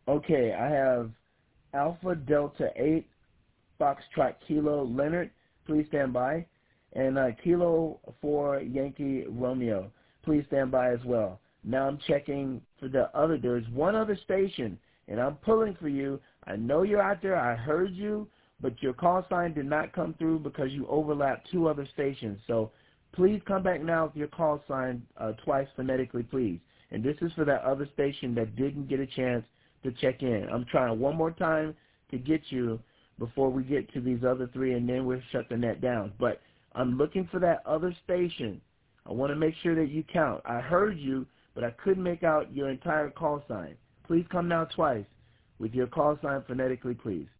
Okay, I have Alpha Delta 8 Foxtrot Kilo Leonard. Please stand by. And Kilo 4 Yankee Romeo. Please stand by as well. Now I'm checking for the other. There's one other station, and I'm pulling for you. I know you're out there. I heard you, but your call sign did not come through because you overlapped two other stations. So please come back now with your call sign twice phonetically, please. And this is for that other station that didn't get a chance to check in. I'm trying one more time to get you before we get to these other three, and then we'll shut the net down. But I'm looking for that other station. I want to make sure that you count. I heard you, but I couldn't make out your entire call sign. Please come now twice with your call sign phonetically, please.